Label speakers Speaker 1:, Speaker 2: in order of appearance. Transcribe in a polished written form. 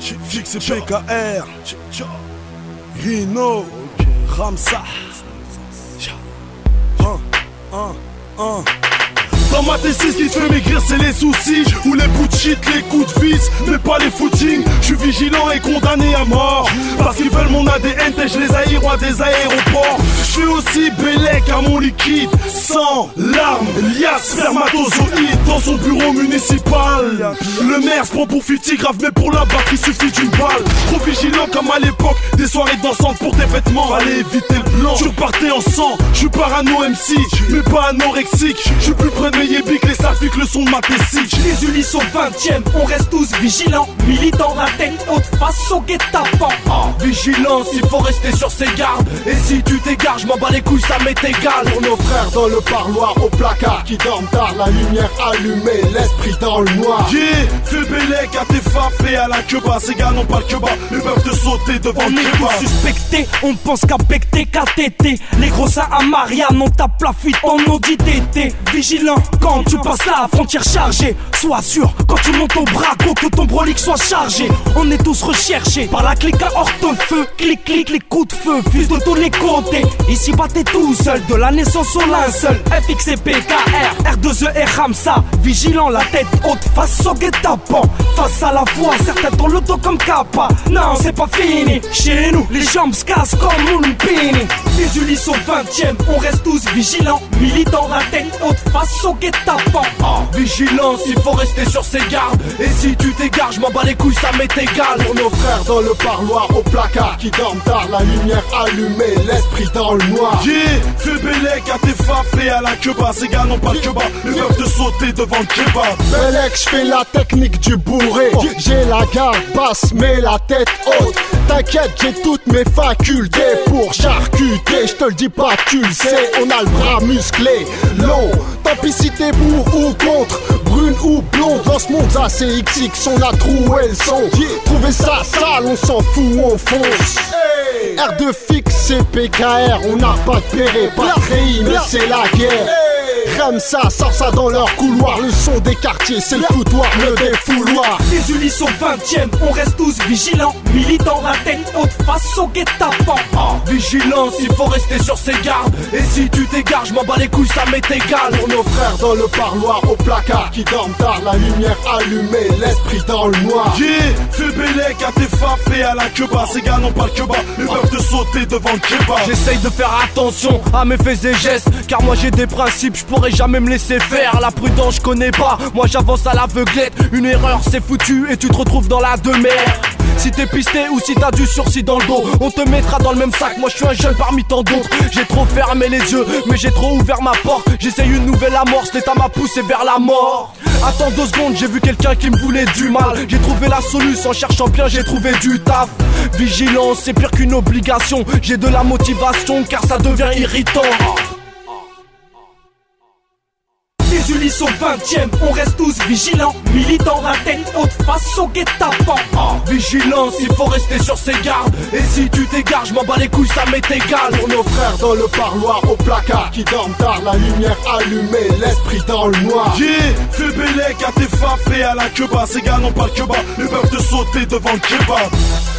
Speaker 1: Fixe et PKR, Rino, Ramsa. Dans ma T6, ce qui fait maigrir c'est les soucis ou les bouts de shit, les coups de vis, mais pas les footings. Je suis vigilant et condamné à mort parce qu'ils veulent mon ADN, je les aérois des aéroports. Je suis aussi Bélec à mon liquide, sang, larmes, liasses, spermatozoïdes dans son bureau municipal. Le maire se prend pour 50 grave, mais pour la battre il suffit d'une balle. Trop vigilant comme à l'époque des soirées dansantes pour tes vêtements. Fallait éviter le blanc, je repartais en sang. Je suis parano MC, mais pas anorexique. Je suis plus près de mes yébiques, les safiques, le son de ma tessique.
Speaker 2: Les Ulysses au 20ème, on reste tous vigilants. Militants, la tête haute face au guet-apens.
Speaker 3: Vigilance, il faut rester sur ses gardes. Et si tu t'égares, je m'en bats les couilles, ça m'est égal.
Speaker 4: Pour nos frères dans le parloir, au placard, qui dorment tard, la lumière allumée, l'esprit dans le noir.
Speaker 1: Yeah, fais Bélec à tes faffes et à la queue-bas. Ces gars n'ont pas le queue-bas, ils peuvent te sauter devant le
Speaker 2: On est tous suspectés, on pense qu'à becter, qu'à téter. Les gros seins à Marianne, on tape la fuite en audit tété. Vigilant, quand tu passes la frontière chargée, sois sûr, quand tu montes au braco, que ton brolique soit chargé. On est tous recherchés par la clique à hortefeux. Clic, clic, les coups de feu fusent de tous les côtés. Ici, bah t'es tout seul, de la naissance au linceul. FX et PKR, R2E et Ramsa. Vigilant, la tête haute, face au guet-apens. Face à la voix, certains dans le dos comme Kappa. Non, c'est pas fini, chez nous, les jambes se cassent comme Moulpini. Les Ulysses au 20ème, on reste tous vigilants. Militants, la tête haute, face au guet-apens.
Speaker 3: Vigilance, il faut rester sur ses gardes. Et si tu t'égares, je m'en bats les couilles, ça m'est égal.
Speaker 4: Pour nos frères dans le parloir, au placard, qui dorment tard, la lumière allumée, l'esprit dans le noir.
Speaker 1: Yeah, fais Bélec à tes faffes et à la queue-bas. Ces gars n'ont pas le queue-bas, ils peuvent te sauter devant le kebab.
Speaker 4: Bélec, j'fais la technique du bourré. J'ai la garde basse, mais la tête haute. T'inquiète, j'ai toutes mes facultés pour charcuter. J'te le dis pas, tu le sais, on a le bras musclé, long. Tant pis si t'es pour ou contre, brune ou blonde. Dans ce monde, ça c'est XX, on a trouvé le son. Trouver ça sale, on s'en fout, on fonce. R2 fixe et PKR, on n'a pas de péré, pas de treillis, mais c'est la guerre. Ramsa sort ça dans leur couloir, le son des quartiers, c'est le foutoir, le défouloir.
Speaker 2: Les Ulysses au 20ème, on reste tous vigilants. Militants, la tête haute, face au guet-apens.
Speaker 3: Vigilance, il faut rester sur ses gardes. Et si tu t'égares, je m'en bats les couilles, ça m'est égal.
Speaker 4: Pour nos frères dans le parloir, au placard, qui dorment tard, la lumière allumée, l'esprit dans le noir.
Speaker 1: Yeah, fais Bélec à tes faffes et à la queue-bas. Ces gars n'ont pas le queue-bas, ils peuvent te sauter devant le kebab.
Speaker 3: J'essaye de faire attention à mes faits et gestes, car moi j'ai des principes, je pourrais jamais me laisser faire. La prudence je connais pas, moi j'avance à l'aveuglette. Une erreur c'est foutu et tu te retrouves dans la demeure. Si t'es pisté ou si t'as du sursis dans le dos, on te mettra dans le même sac. Moi je suis un jeune parmi tant d'autres. J'ai trop fermé les yeux mais j'ai trop ouvert ma porte. J'essaye une nouvelle amorce, l'état m'a poussé vers la mort. Attends 2 secondes, j'ai vu quelqu'un qui me voulait du mal. J'ai trouvé la solution, en cherchant bien j'ai trouvé du taf. Vigilance c'est pire qu'une obligation. J'ai de la motivation car ça devient irritant.
Speaker 2: Les Ulysses au 20ème, on reste tous vigilants. Militants, la tête haute, face au guet-apens.
Speaker 3: Vigilance, il faut rester sur ses gardes. Et si tu t'égares, je m'en bats les couilles, ça m'est égal.
Speaker 4: Pour nos frères dans le parloir, au placard, qui dorment tard, la lumière allumée, l'esprit dans le noir.
Speaker 1: Yeah, fais Bélec à tes faffes et à la queue-bas. Ces gars n'ont pas le queue-bas, ils peuvent te sauter devant le kebab.